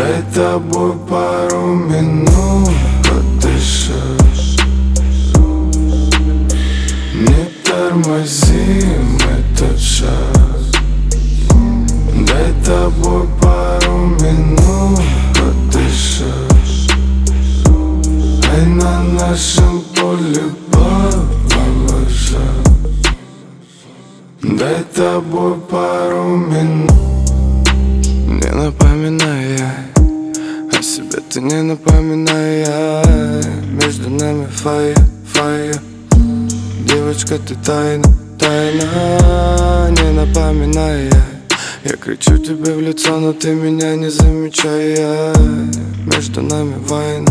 Дай тобой пару минут подышать. Не тормозим этот шаг. Дай тобой пару минут подышать. Ай, на нашем поле положа. Дай тобой пару минут. Не напоминай о себе, ты не напоминай. Между нами фая. Девочка, ты тайна. Не напоминай. Я кричу тебе в лицо, но ты меня не замечая. Между нами война.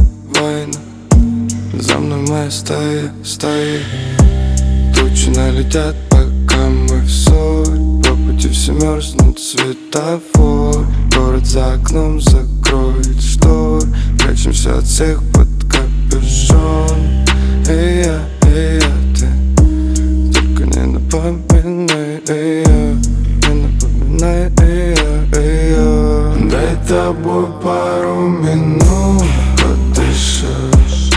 За мной моя стая. Тучи налетят, пока мы в ссоре. По пути все мерзнут, светофор. Город за окном закроет штор. Прячемся от всех под капюшон. Эй, я, ты только не напоминай. Не напоминай. Дай тобой пару минут подышать.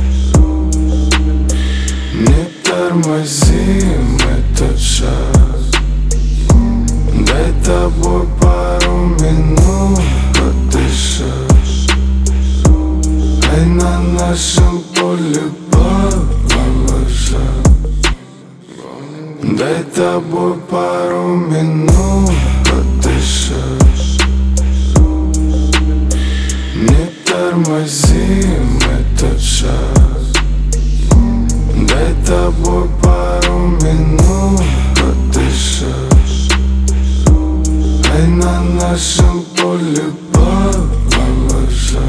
Не тормозим этот шаг. Дай тобой пару минут подышать. Ай, на нашем поле положа. Дай тобой пару минут подышать. Не тормозим этот шаг. Дай тобой пару минут подышать. Ай, на нашем поле положа.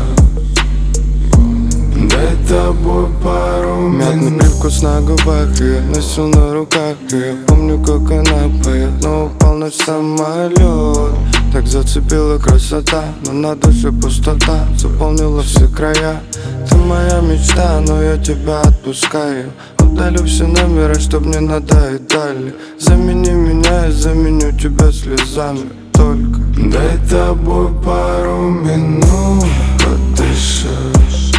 Дай тобой пару минут. Мятный привкус на губах, я носил на руках. Я помню, как она поет, но упал наш самолет. Так зацепила красота, но на душе пустота заполнила все края. Ты моя мечта, но я тебя отпускаю. Удалю все номера, чтоб не надоедали. Замени меня, я заменю тебя слезами. Только дай тобой пару минут подышать.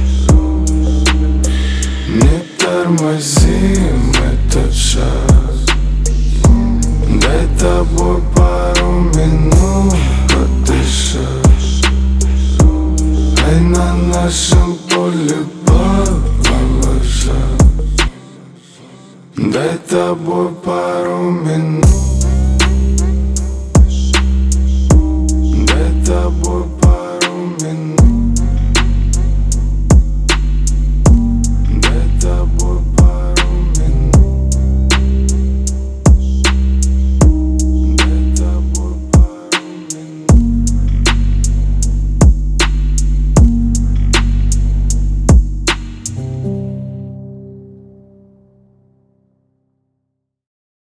Не тормозим этот шаг. Дай тобой пару минут подышать. Ай, на нашем поле положа. Дай тобой пару минут.